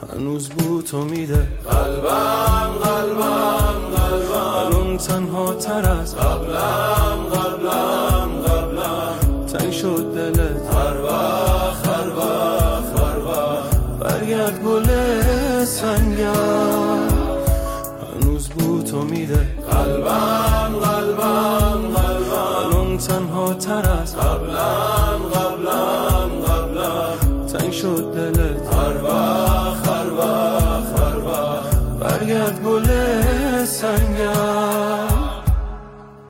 هنوز بو تو میده قلبم قلبم قلبم، الان تنها تر از قبلم قبلم قبلم، تنگ شد دلت هر وقت هر وقت هر وقت، برگرد گل سنگم، هنوز بو تو میده قلبم قلبم قلبم، الان تنها تر از قبلم قبلم قبلم، تنگ شد دلت